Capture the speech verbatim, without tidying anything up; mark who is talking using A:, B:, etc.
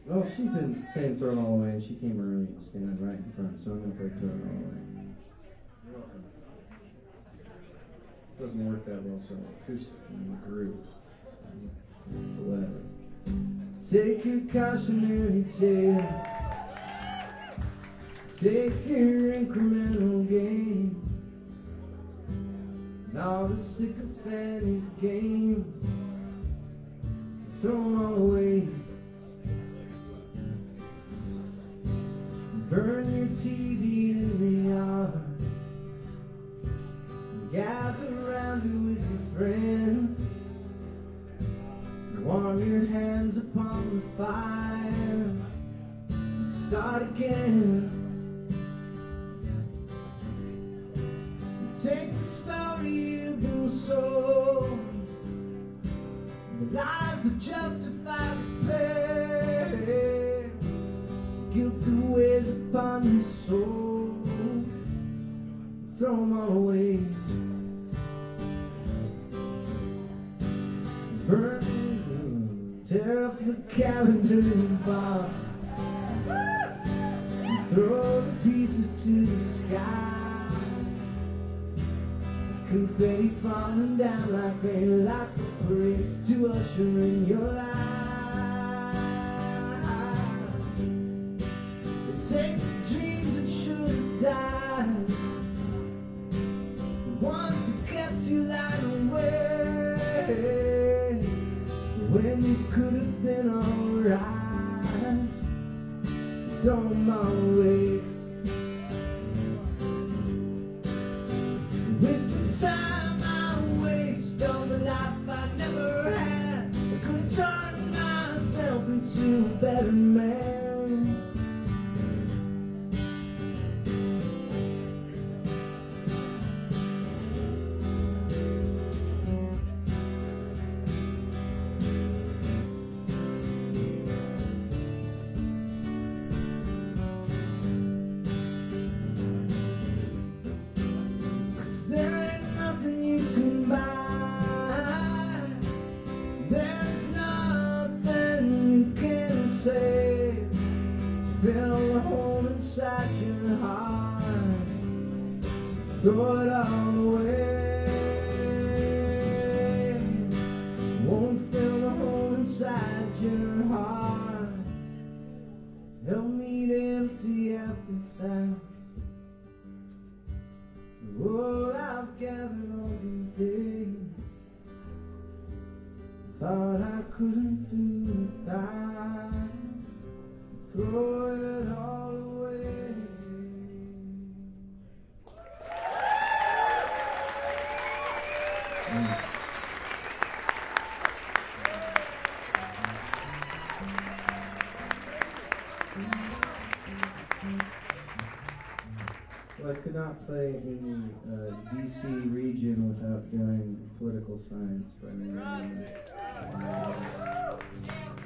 A: Oh, she's been saying throw it all away, and she came early and standing right in front, so I'm going to play throw it all away. Doesn't work that well, so acoustic and the groove. So, whatever. Take your cautionary tales. Take your incremental gain. And all the sycophantic games, throw them all away. Burn your T V in the yard. Gather around it with your friends. Warm your hands upon the fire and start again. Take the story you've been sold, the lies that justify the pain, guilt that weighs upon your soul. Throw them all away. Burn, tear up the calendar in the bar, and throw the pieces to the sky. Confetti falling down like rain, like a parade to usher in your life. Take the dreams that should have died, the ones that kept you lying away when you could have been alright. Throw them all away. With the time I waste on the life I never had, I could have turned myself into a better man. Fill a hole inside your heart, so throw it all away. Won't fill the hole inside your heart. Help me to empty out this house, all I've gathered all these days. Thought I couldn't do without. Throw it all away. Mm. Well, I could not play in the uh, D C region without doing Political Science by me.